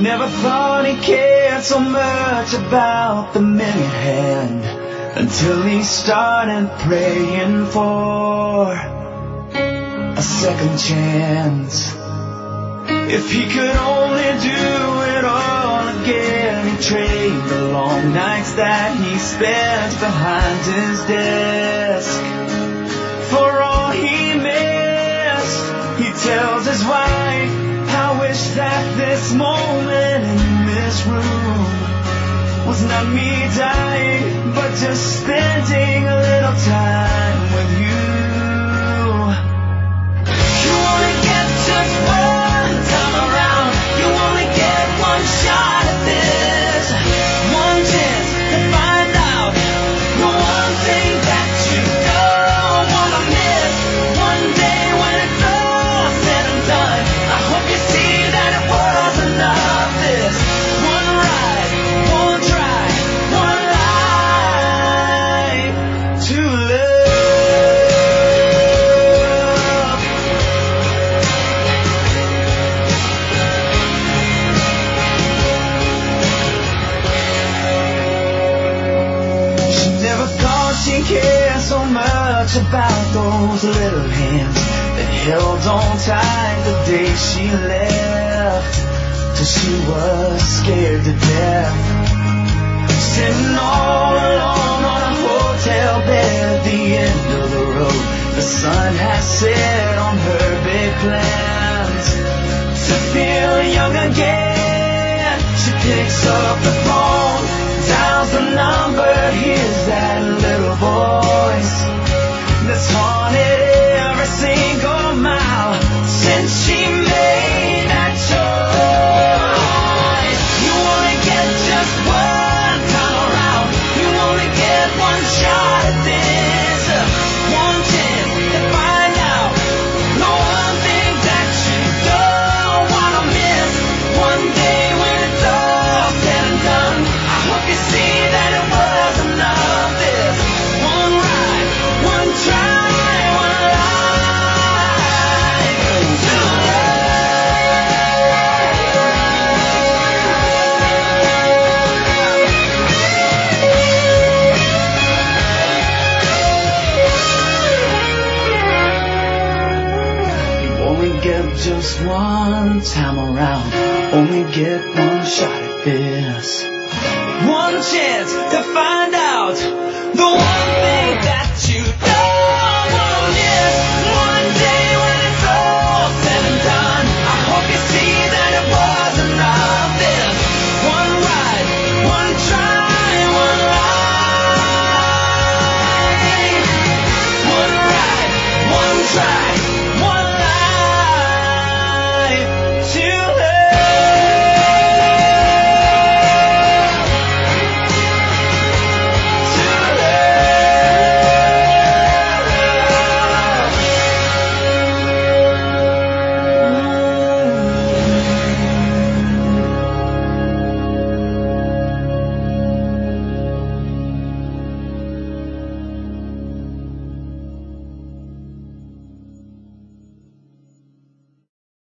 Never thought he cared so much about the minute hand until he started praying for a second chance. If he could only do it all again, he'd trade the long nights that he spent behind his desk for all he missed. He tells his wife, I wish that this moment in this room was not me dying, but just spending a little time with you. You only get just one time around. You only get one shot at this, one chance to find out the one thing that you don't wanna miss. One day when it's all said and done, I hope you see that it was enough. This one ride, one try, one life to live. She never thought she'd care so much about those little hands that held on tight the day she left, till she was scared to death. Sitting all alone on a hotel bed at the end of the road, the sun has set on her big plans to feel young again. She picks up the phone, dials the number, hears that little voice that's haunted every single mile since she made that choice. You only get just one time around. You only get one shot at this, one chance to find out the one thing that you don't wanna miss. One day when it's all said and done, I hope you see that it was enough. This one ride, one try, one life to live. You only get just one time around, only get one shot at this, one chance to find out the one thing that you don't